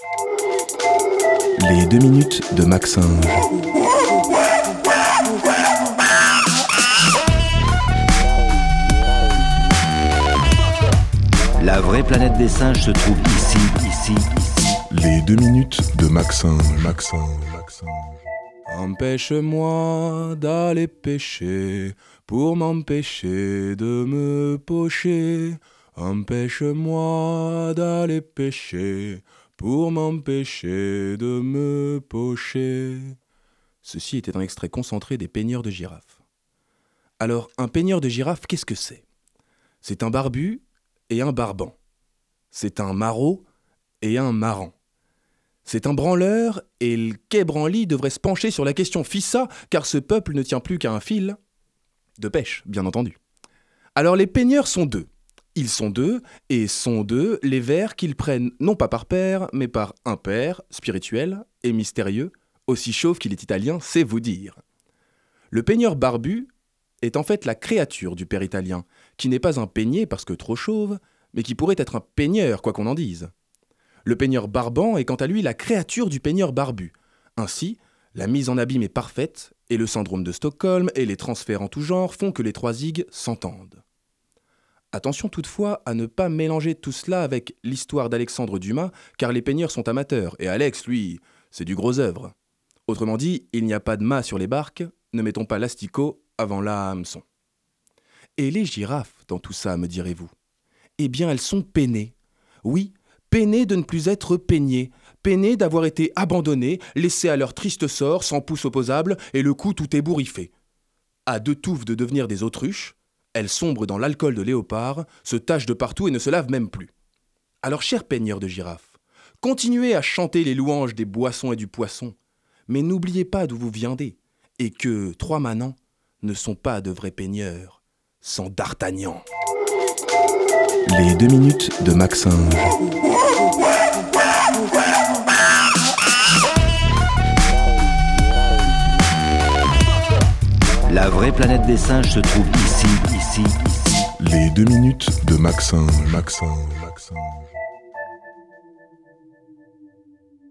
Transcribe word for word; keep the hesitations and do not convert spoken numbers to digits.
Les deux minutes de Maxime. La vraie planète des singes se trouve ici, ici, ici. Les deux minutes de Maxime, Maxime, Maxime. Empêche-moi d'aller pêcher pour m'empêcher de me pocher. Empêche-moi d'aller pêcher pour m'empêcher de me pocher. Ceci était un extrait concentré des peigneurs de girafes. Alors, un peigneur de girafes, qu'est-ce que c'est ? C'est un barbu et un barban. C'est un maraud et un marrant. C'est un branleur, et le quai Branly devrait se pencher sur la question Fissa, car ce peuple ne tient plus qu'à un fil de pêche, bien entendu. Alors les peigneurs sont deux. Ils sont deux, et sont deux les vers qu'ils prennent non pas par paire, mais par impair, spirituel et mystérieux, aussi chauve qu'il est italien, c'est vous dire. Le peigneur barbu est en fait la créature du père italien, qui n'est pas un peigné parce que trop chauve, mais qui pourrait être un peigneur, quoi qu'on en dise. Le peigneur barban est quant à lui la créature du peigneur barbu. Ainsi, la mise en abîme est parfaite, et le syndrome de Stockholm et les transferts en tout genre font que les trois zigues s'entendent. Attention toutefois à ne pas mélanger tout cela avec l'histoire d'Alexandre Dumas, car les peigneurs sont amateurs, et Alex, lui, c'est du gros œuvre. Autrement dit, il n'y a pas de mât sur les barques, ne mettons pas l'asticot avant l'hameçon. Et les girafes dans tout ça, me direz-vous ? Eh bien, elles sont peinées. Oui, peinées de ne plus être peignées, peinées d'avoir été abandonnées, laissées à leur triste sort, sans pouce opposable, et le cou tout ébouriffé. À deux touffes de devenir des autruches, elles sombrent dans l'alcool de léopard, se tachent de partout et ne se lavent même plus. Alors, chers peigneurs de girafes, continuez à chanter les louanges des boissons et du poisson, mais n'oubliez pas d'où vous viendez, et que trois manants ne sont pas de vrais peigneurs sans D'Artagnan. Les deux minutes de Maxime. La vraie planète des singes se trouve ici, ici, ici. Les deux minutes de Maxime, Maxime, Maxime.